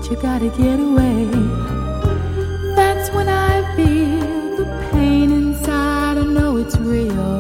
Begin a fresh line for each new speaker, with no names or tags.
you gotta get away. That's when I feel the pain inside. I know it's real.